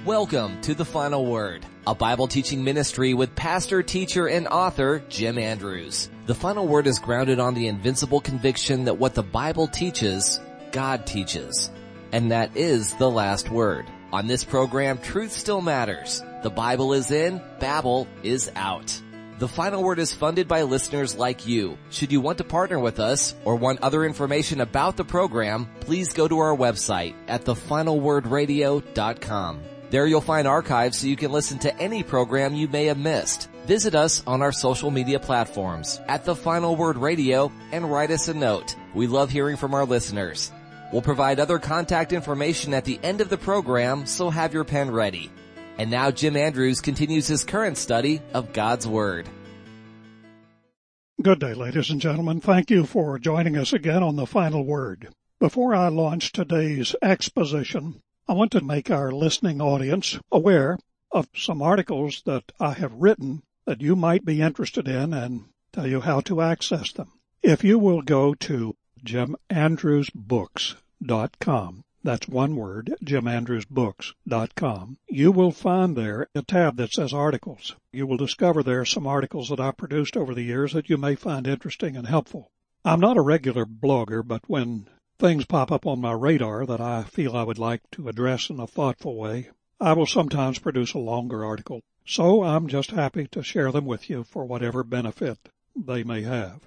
Welcome to The Final Word, a Bible teaching ministry with pastor, teacher, and author Jim Andrews. The Final Word is grounded on the invincible conviction that what the Bible teaches, God teaches. And that is the last word. On this program, truth still matters. The Bible is in, Babel is out. The Final Word is funded by listeners like you. Should you want to partner with us or want other information about the program, please go to our website at thefinalwordradio.com. There you'll find archives so you can listen to any program you may have missed. Visit us on our social media platforms at The Final Word Radio and write us a note. We love hearing from our listeners. We'll provide other contact information at the end of the program, so have your pen ready. And now Jim Andrews continues his current study of God's Word. Good day, ladies and gentlemen. Thank you for joining us again on The Final Word. Before I launch today's exposition, I want to make our listening audience aware of some articles that I have written that you might be interested in and tell you how to access them. If you will go to JimAndrewsBooks.com, that's one word, JimAndrewsBooks.com, you will find there a tab that says articles. You will discover there some articles that I've produced over the years that you may find interesting and helpful. I'm not a regular blogger, but when things pop up on my radar that I feel I would like to address in a thoughtful way, I will sometimes produce a longer article. So I'm just happy to share them with you for whatever benefit they may have.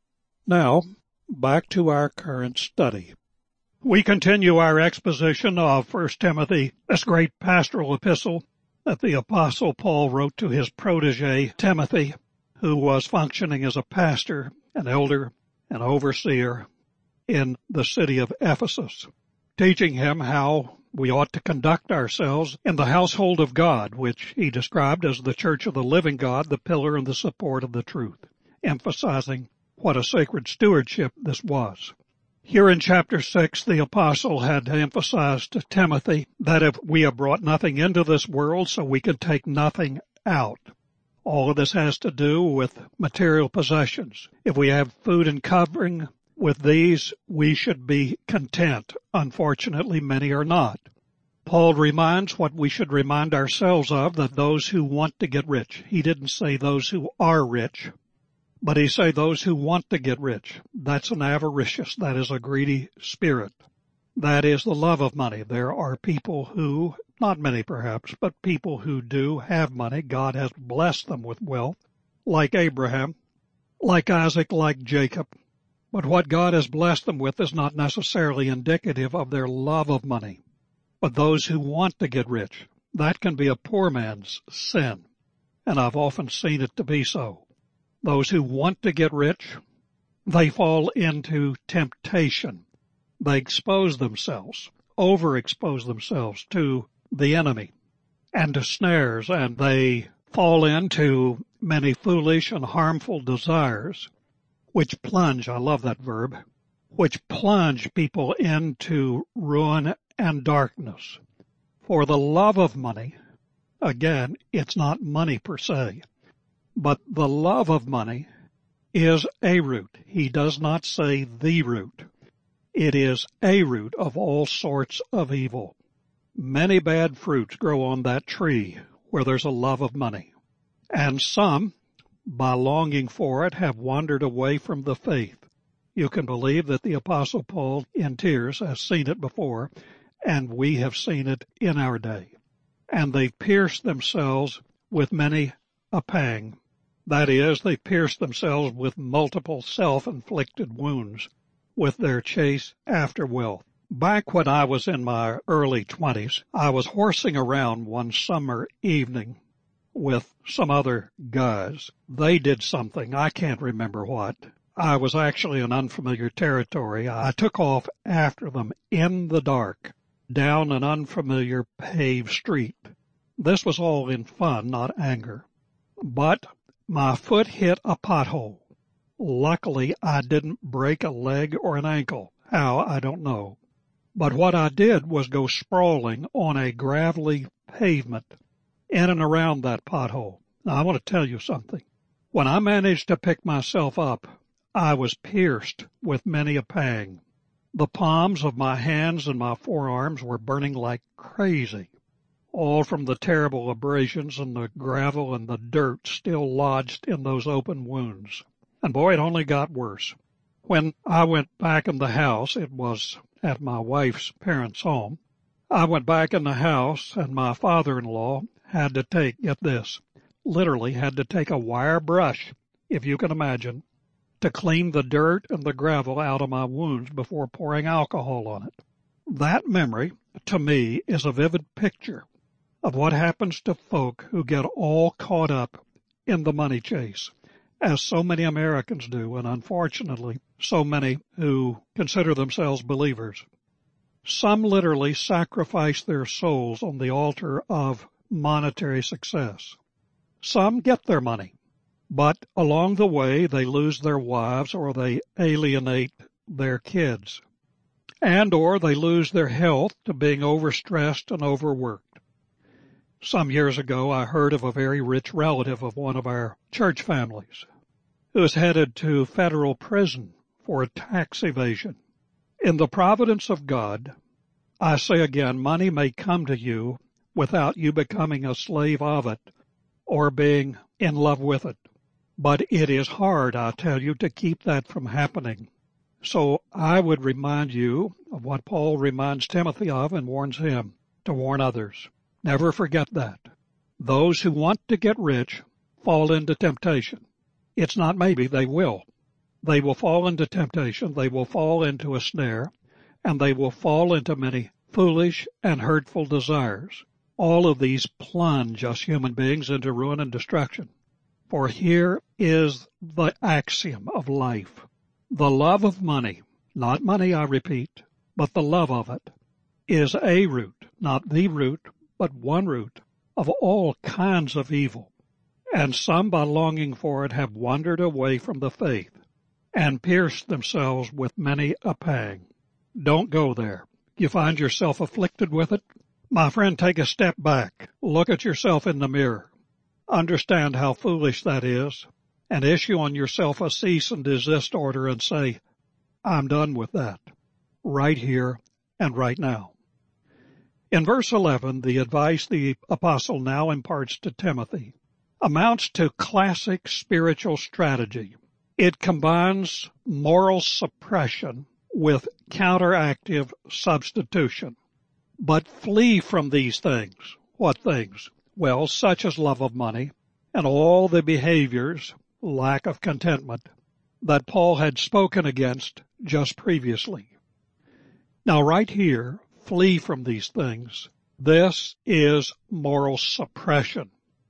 Now, back to our current study. We continue our exposition of 1 Timothy, this great pastoral epistle that the Apostle Paul wrote to his protege Timothy, who was functioning as a pastor, an elder, an overseer in the city of Ephesus, teaching him how we ought to conduct ourselves in the household of God, which he described as the church of the living God, the pillar and the support of the truth, emphasizing what a sacred stewardship this was. Here in chapter 6, the apostle had emphasized to Timothy that if we have brought nothing into this world, so we can take nothing out. All of this has to do with material possessions. If we have food and covering, with these, we should be content. Unfortunately, many are not. Paul reminds what we should remind ourselves of, that those who want to get rich. He didn't say those who are rich, but he said those who want to get rich. That's an avaricious, that is a greedy spirit. That is the love of money. There are people who, not many perhaps, but people who do have money. God has blessed them with wealth, like Abraham, like Isaac, like Jacob. But what God has blessed them with is not necessarily indicative of their love of money. But those who want to get rich, that can be a poor man's sin. And I've often seen it to be so. Those who want to get rich, they fall into temptation. They expose themselves, overexpose themselves to the enemy and to snares, and they fall into many foolish and harmful desires, which plunge, I love that verb, which plunge people into ruin and darkness. For the love of money, again, it's not money per se, but the love of money is a root. He does not say the root. It is a root of all sorts of evil. Many bad fruits grow on that tree where there's a love of money. And some, by longing for it, have wandered away from the faith. You can believe that the Apostle Paul, in tears, has seen it before, and we have seen it in our day. And they pierced themselves with many a pang. That is, they pierced themselves with multiple self-inflicted wounds with their chase after wealth. Back when I was in my early 20s, I was horsing around one summer evening with some other guys. They did something, I can't remember what. I was actually in unfamiliar territory. I took off after them in the dark, down an unfamiliar paved street. This was all in fun, not anger. But my foot hit a pothole. Luckily, I didn't break a leg or an ankle. How, I don't know. But what I did was go sprawling on a gravelly pavement in and around that pothole. Now, I want to tell you something. When I managed to pick myself up, I was pierced with many a pang. The palms of my hands and my forearms were burning like crazy. all from the terrible abrasions and the gravel and the dirt still lodged in those open wounds. And boy, it only got worse. When I went back in the house, it was at my wife's parents' home, I went back in the house and my father-in-law had to take, get this, literally had to take a wire brush, if you can imagine, to clean the dirt and the gravel out of my wounds before pouring alcohol on it. That memory, to me, is a vivid picture of what happens to folk who get all caught up in the money chase, as so many Americans do, and unfortunately, so many who consider themselves believers. Some literally sacrifice their souls on the altar of monetary success. Some get their money, but along the way they lose their wives or they alienate their kids, and or they lose their health to being overstressed and overworked. Some years ago, I heard of a very rich relative of one of our church families who was headed to federal prison for tax evasion. In the providence of God, I say again, money may come to you without you becoming a slave of it or being in love with it. But it is hard, I tell you, to keep that from happening. So I would remind you of what Paul reminds Timothy of and warns him to warn others. Never forget that. Those who want to get rich fall into temptation. It's not maybe, they will. They will fall into temptation, they will fall into a snare, and they will fall into many foolish and hurtful desires. All of these plunge us human beings into ruin and destruction. For here is the axiom of life. The love of money, not money, I repeat, but the love of it, is a root, not the root, but one root of all kinds of evil. And some, by longing for it, have wandered away from the faith and pierced themselves with many a pang. Don't go there. You find yourself afflicted with it? My friend, take a step back. Look at yourself in the mirror. Understand how foolish that is, and issue on yourself a cease and desist order and say, I'm done with that, right here and right now. In verse 11, the advice the apostle now imparts to Timothy amounts to classic spiritual strategy. It combines moral suppression with counteractive substitution. But flee from these things. What things? Well, such as love of money and all the behaviors, lack of contentment, that Paul had spoken against just previously. Now, right here, flee from these things. This is moral suppression.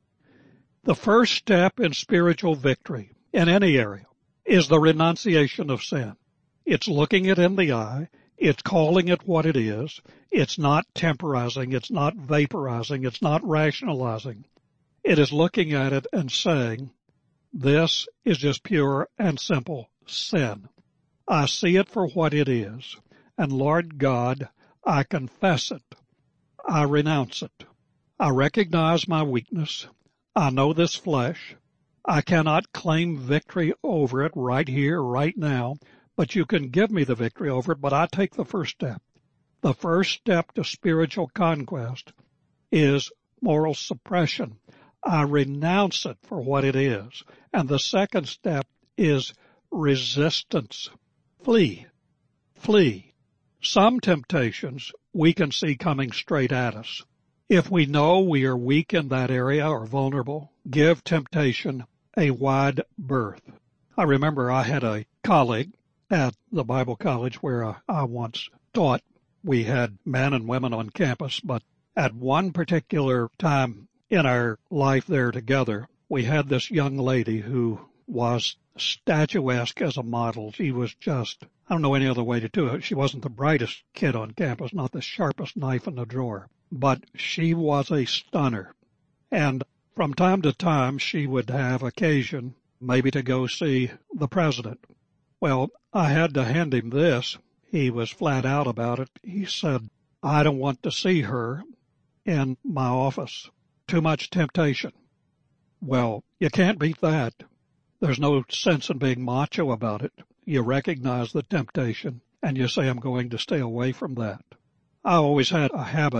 The first step in spiritual victory in any area is the renunciation of sin. It's looking it in the eye. It's calling it what it is. It's not temporizing. It's not vaporizing. It's not rationalizing. It is looking at it and saying, this is just pure and simple sin. I see it for what it is. And Lord God, I confess it. I renounce it. I recognize my weakness. I know this flesh. I cannot claim victory over it right here, right now, but you can give me the victory over it, but I take the first step. The first step to spiritual conquest is moral suppression. I renounce it for what it is. And the second step is resistance. Flee. Flee. Some temptations we can see coming straight at us. If we know we are weak in that area or vulnerable, give temptation a wide berth. I remember I had a colleague at the Bible college where I once taught. We had men and women on campus, but at one particular time in our life there together, we had this young lady who was statuesque as a model. She was just, I don't know any other way to do it. She wasn't the brightest kid on campus, not the sharpest knife in the drawer, but she was a stunner. And from time to time, she would have occasion maybe to go see the president. Well, I had to hand him this. He was flat out about it. He said, I don't want to see her in my office. Too much temptation. Well, you can't beat that. There's no sense in being macho about it. You recognize the temptation and you say, I'm going to stay away from that. I always had a habit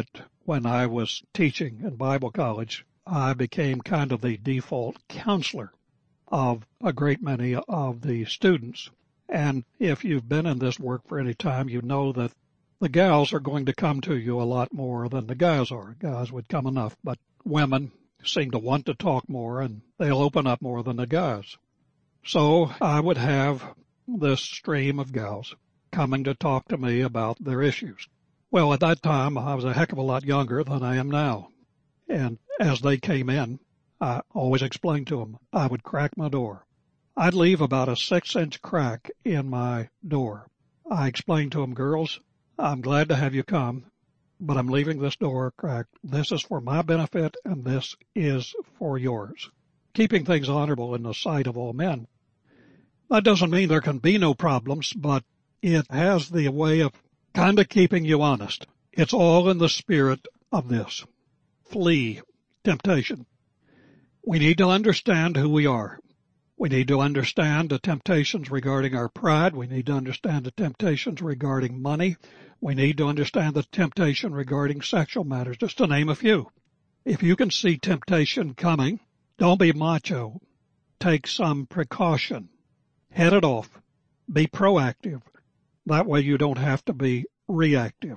when I was teaching in Bible college, I became kind of the default counselor of a great many of the students. And if you've been in this work for any time, you know that the gals are going to come to you a lot more than the guys are. Guys would come enough, but women seem to want to talk more, and they'll open up more than the guys. So I would have this stream of gals coming to talk to me about their issues. Well, at that time, I was a heck of a lot younger than I am now. And as they came in, I always explained to them, I would crack my door. I'd leave about a 6-inch crack in my door. I explained to them, girls, I'm glad to have you come, but I'm leaving this door cracked. This is for my benefit, and this is for yours. Keeping things honorable in the sight of all men. That doesn't mean there can be no problems, but it has the way of kind of keeping you honest. It's all in the spirit of this. Flee temptation. We need to understand who we are. We need to understand the temptations regarding our pride. We need to understand the temptations regarding money. We need to understand the temptation regarding sexual matters, just to name a few. If you can see temptation coming, don't be macho. Take some precaution. Head it off. Be proactive. That way you don't have to be reactive.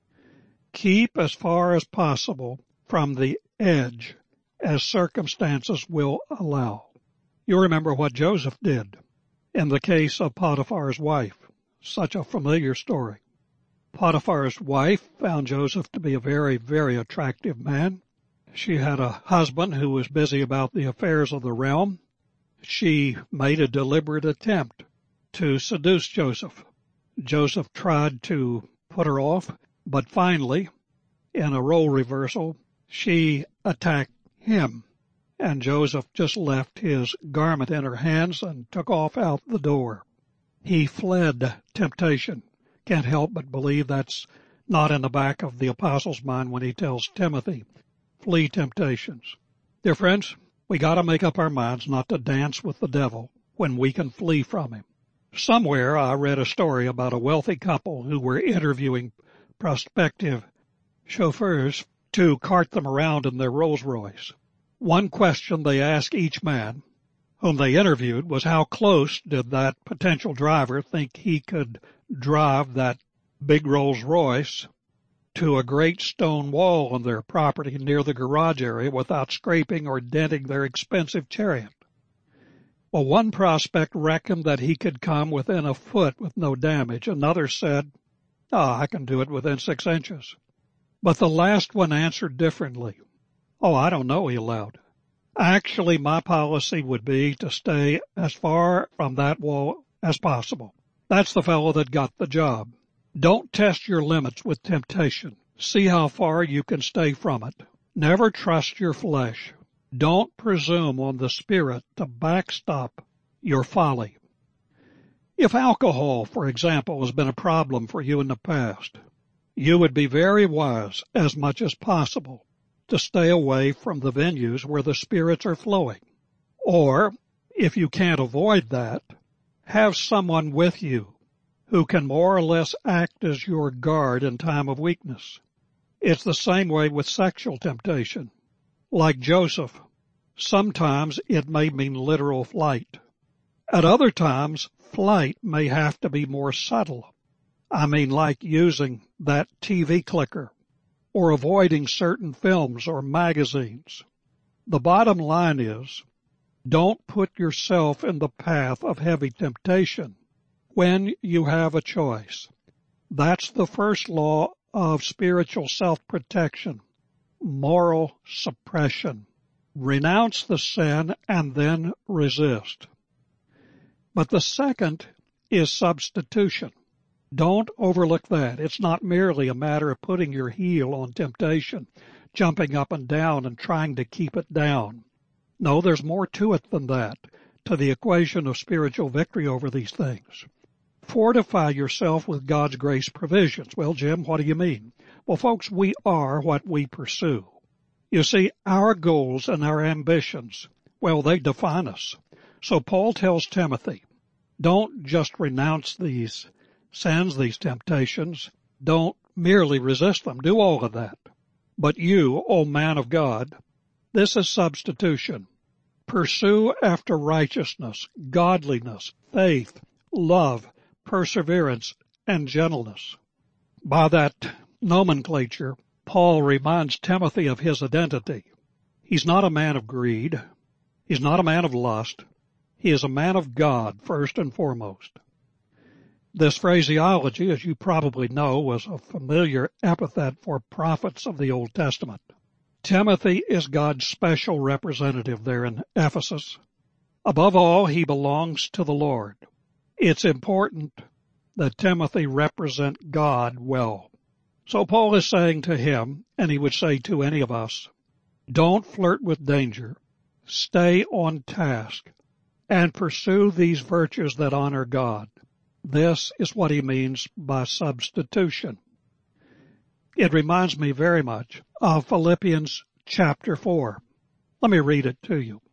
Keep as far as possible from the edge as circumstances will allow. You remember what Joseph did in the case of Potiphar's wife. Such a familiar story. Potiphar's wife found Joseph to be a very, very attractive man. She had a husband who was busy about the affairs of the realm. She made a deliberate attempt to seduce Joseph. Joseph tried to put her off, but finally, in a role reversal, she attacked him. And Joseph just left his garment in her hands and took off out the door. He fled temptation. Can't help but believe that's not in the back of the apostle's mind when he tells Timothy, flee temptations. Dear friends, we got to make up our minds not to dance with the devil when we can flee from him. Somewhere I read a story about a wealthy couple who were interviewing prospective chauffeurs to cart them around in their Rolls Royce. One question they asked each man whom they interviewed was how close did that potential driver think he could drive that big Rolls Royce to a great stone wall on their property near the garage area without scraping or denting their expensive chariot. Well, one prospect reckoned that he could come within a foot with no damage. Another said, I can do it within 6 inches. But the last one answered differently. I don't know, he allowed. Actually, my policy would be to stay as far from that wall as possible. That's the fellow that got the job. Don't test your limits with temptation. See how far you can stay from it. Never trust your flesh. Don't presume on the Spirit to backstop your folly. If alcohol, for example, has been a problem for you in the past, you would be very wise, as much as possible, to stay away from the venues where the spirits are flowing. Or, if you can't avoid that, have someone with you who can more or less act as your guard in time of weakness. It's the same way with sexual temptation. Like Joseph, sometimes it may mean literal flight. At other times, flight may have to be more subtle. I mean, like using that TV clicker or avoiding certain films or magazines. The bottom line is, don't put yourself in the path of heavy temptation when you have a choice. That's the first law of spiritual self-protection, moral suppression. Renounce the sin and then resist. But the second is substitution. Don't overlook that. It's not merely a matter of putting your heel on temptation, jumping up and down and trying to keep it down. No, there's more to it than that, to the equation of spiritual victory over these things. Fortify yourself with God's grace provisions. Well, Jim, what do you mean? Well, folks, we are what we pursue. You see, our goals and our ambitions, well, they define us. So Paul tells Timothy, don't just renounce these sins, these temptations. Don't merely resist them. Do all of that. But you, O man of God, this is substitution. Pursue after righteousness, godliness, faith, love, perseverance, and gentleness. By that nomenclature, Paul reminds Timothy of his identity. He's not a man of greed. He's not a man of lust. He is a man of God, first and foremost. This phraseology, as you probably know, was a familiar epithet for prophets of the Old Testament. Timothy is God's special representative there in Ephesus. Above all, he belongs to the Lord. It's important that Timothy represent God well. So Paul is saying to him, and he would say to any of us, don't flirt with danger. Stay on task and pursue these virtues that honor God. This is what he means by substitution. It reminds me very much of Philippians chapter 4. Let me read it to you.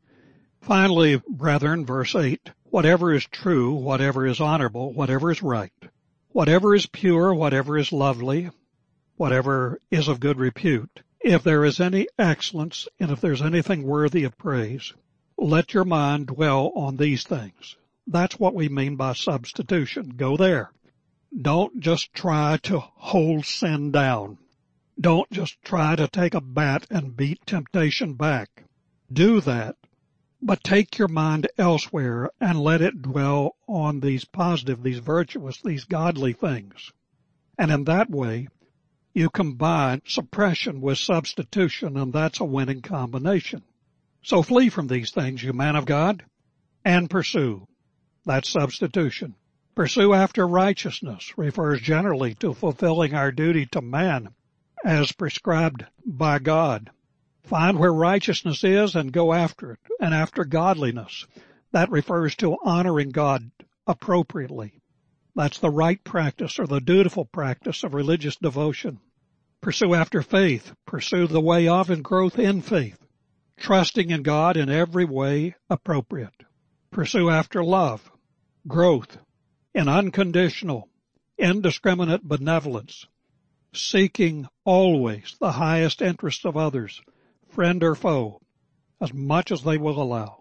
Finally, brethren, verse 8, whatever is true, whatever is honorable, whatever is right, whatever is pure, whatever is lovely, whatever is of good repute, if there is any excellence and if there's anything worthy of praise, let your mind dwell on these things. That's what we mean by substitution. Go there. Don't just try to hold sin down. Don't just try to take a bat and beat temptation back. Do that, but take your mind elsewhere and let it dwell on these positive, these virtuous, these godly things. And in that way, you combine suppression with substitution, and that's a winning combination. So flee from these things, you man of God, and pursue. That's substitution. Pursue after righteousness refers generally to fulfilling our duty to man as prescribed by God. Find where righteousness is and go after it, and after godliness. That refers to honoring God appropriately. That's the right practice or the dutiful practice of religious devotion. Pursue after faith. Pursue the way of and growth in faith, trusting in God in every way appropriate. Pursue after love, growth in unconditional, indiscriminate benevolence, seeking always the highest interests of others, friend or foe, as much as they will allow.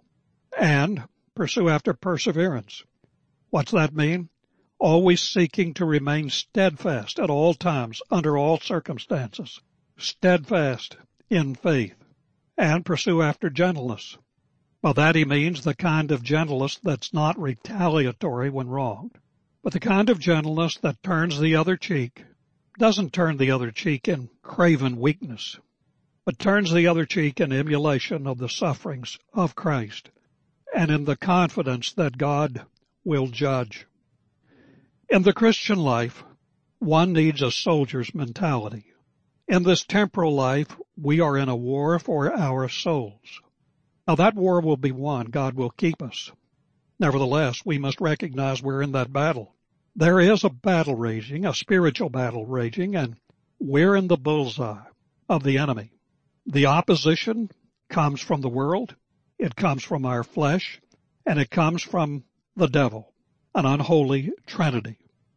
And pursue after perseverance. What's that mean? Always seeking to remain steadfast at all times, under all circumstances. Steadfast in faith. And pursue after gentleness. By that he means the kind of gentleness that's not retaliatory when wronged, but the kind of gentleness that turns the other cheek, doesn't turn the other cheek in craven weakness, but turns the other cheek in emulation of the sufferings of Christ and in the confidence that God will judge. In the Christian life, one needs a soldier's mentality. In this temporal life, we are in a war for our souls. Now that war will be won. God will keep us. Nevertheless, we must recognize we're in that battle. There is a battle raging, a spiritual battle raging, and we're in the bullseye of the enemy. The opposition comes from the world, it comes from our flesh, and it comes from the devil, an unholy trinity.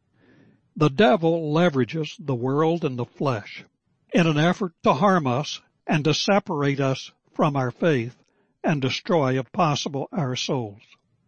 The devil leverages the world and the flesh in an effort to harm us and to separate us from our faith and destroy, if possible, our souls.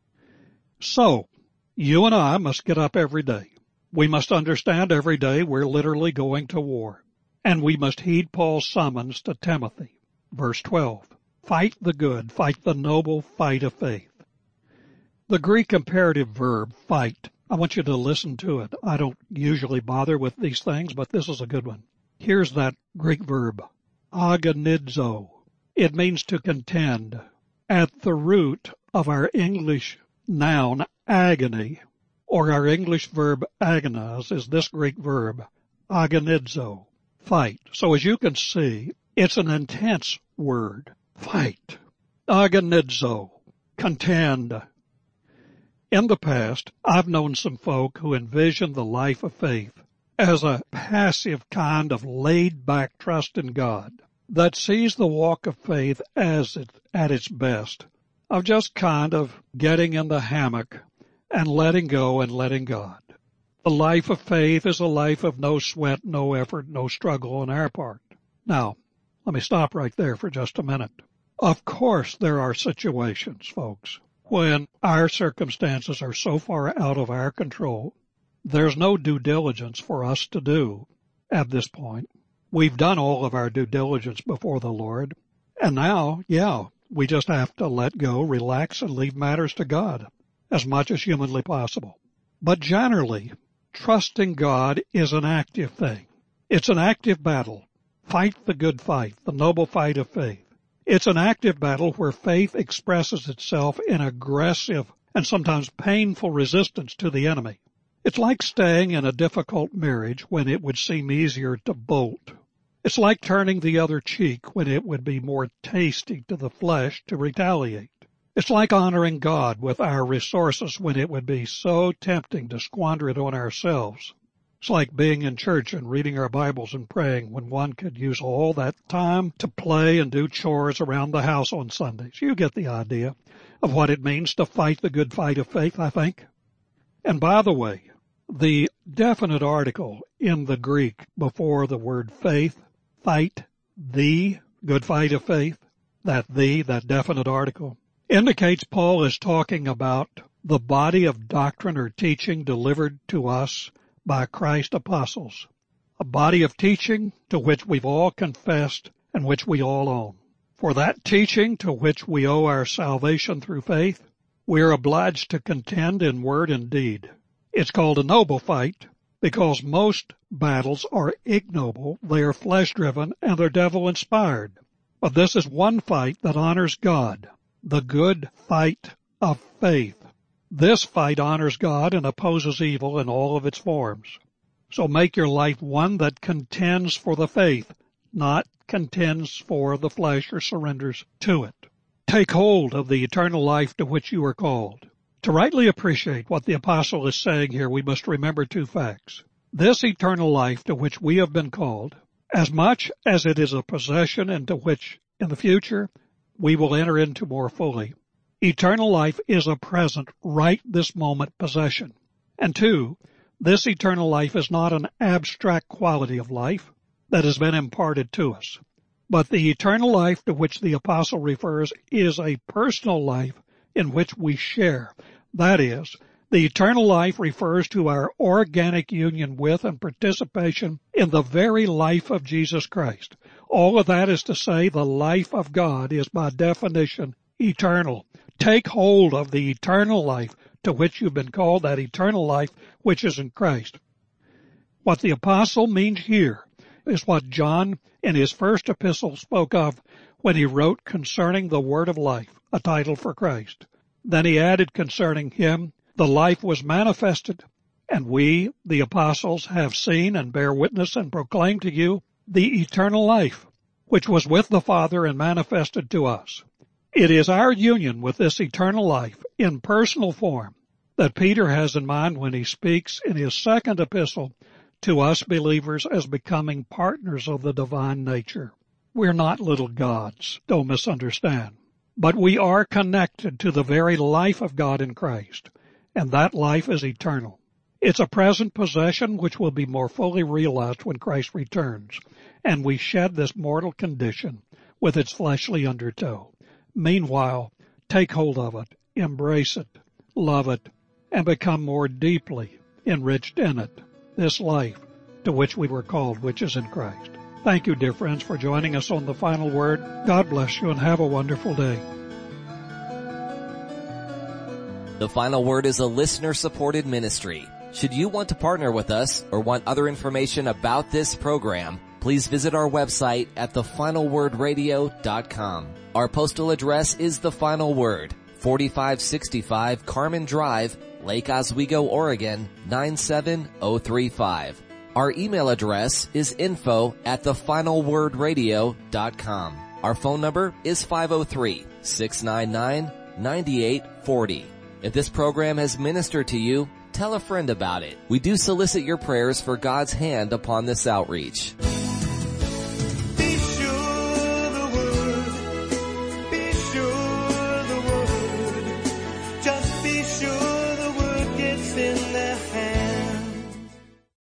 So, you and I must get up every day. We must understand every day we're literally going to war. And we must heed Paul's summons to Timothy. Verse 12, fight the good, fight the noble fight of faith. The Greek imperative verb, fight, I want you to listen to it. I don't usually bother with these things, but this is a good one. Here's that Greek verb, agonizo. It means to contend. At the root of our English noun, agony, or our English verb agonize, is this Greek verb, agonizo, fight. So as you can see, it's an intense word, fight, agonizo, contend. In the past, I've known some folk who envision the life of faith as a passive kind of laid-back trust in God that sees the walk of faith as at its best, of just kind of getting in the hammock and letting go and letting God. The life of faith is a life of no sweat, no effort, no struggle on our part. Now, let me stop right there for just a minute. Of course there are situations, folks, when our circumstances are so far out of our control, there's no due diligence for us to do at this point. We've done all of our due diligence before the Lord, and now, we just have to let go, relax, and leave matters to God as much as humanly possible. But generally, trusting God is an active thing. It's an active battle. Fight the good fight, the noble fight of faith. It's an active battle where faith expresses itself in aggressive and sometimes painful resistance to the enemy. It's like staying in a difficult marriage when it would seem easier to bolt. It's like turning the other cheek when it would be more tasty to the flesh to retaliate. It's like honoring God with our resources when it would be so tempting to squander it on ourselves. It's like being in church and reading our Bibles and praying when one could use all that time to play and do chores around the house on Sundays. You get the idea of what it means to fight the good fight of faith, I think. And by the way, the definite article in the Greek before the word faith, fight the good fight of faith, that definite article, indicates Paul is talking about the body of doctrine or teaching delivered to us by Christ's apostles, a body of teaching to which we've all confessed and which we all own. For that teaching to which we owe our salvation through faith, we are obliged to contend in word and deed. It's called a noble fight because most battles are ignoble, they are flesh-driven, and they're devil-inspired. But this is one fight that honors God, the good fight of faith. This fight honors God and opposes evil in all of its forms. So make your life one that contends for the faith, not contends for the flesh or surrenders to it. Take hold of the eternal life to which you are called. To rightly appreciate what the apostle is saying here, we must remember two facts. This eternal life to which we have been called, as much as it is a possession into which in the future we will enter into more fully, eternal life is a present, right this moment possession. And two, this eternal life is not an abstract quality of life that has been imparted to us. But the eternal life to which the apostle refers is a personal life in which we share. That is, the eternal life refers to our organic union with and participation in the very life of Jesus Christ. All of that is to say the life of God is by definition eternal. Take hold of the eternal life to which you've been called, that eternal life which is in Christ. What the apostle means here is what John in his first epistle spoke of when he wrote concerning the word of life, a title for Christ. Then he added concerning him, the life was manifested, and we, the apostles, have seen and bear witness and proclaim to you the eternal life, which was with the Father and manifested to us. It is our union with this eternal life in personal form that Peter has in mind when he speaks in his second epistle to us believers as becoming partners of the divine nature. We're not little gods, don't misunderstand, but we are connected to the very life of God in Christ, and that life is eternal. It's a present possession which will be more fully realized when Christ returns, and we shed this mortal condition with its fleshly undertow. Meanwhile, take hold of it, embrace it, love it, and become more deeply enriched in it, this life to which we were called, which is in Christ. Thank you, dear friends, for joining us on The Final Word. God bless you and have a wonderful day. The Final Word is a listener-supported ministry. Should you want to partner with us or want other information about this program, please visit our website at thefinalwordradio.com. Our postal address is The Final Word, 4565 Carmen Drive, Lake Oswego, Oregon, 97035. Our email address is info@thefinalwordradio.com. Our phone number is 503-699-9840. If this program has ministered to you, tell a friend about it. We do solicit your prayers for God's hand upon this outreach.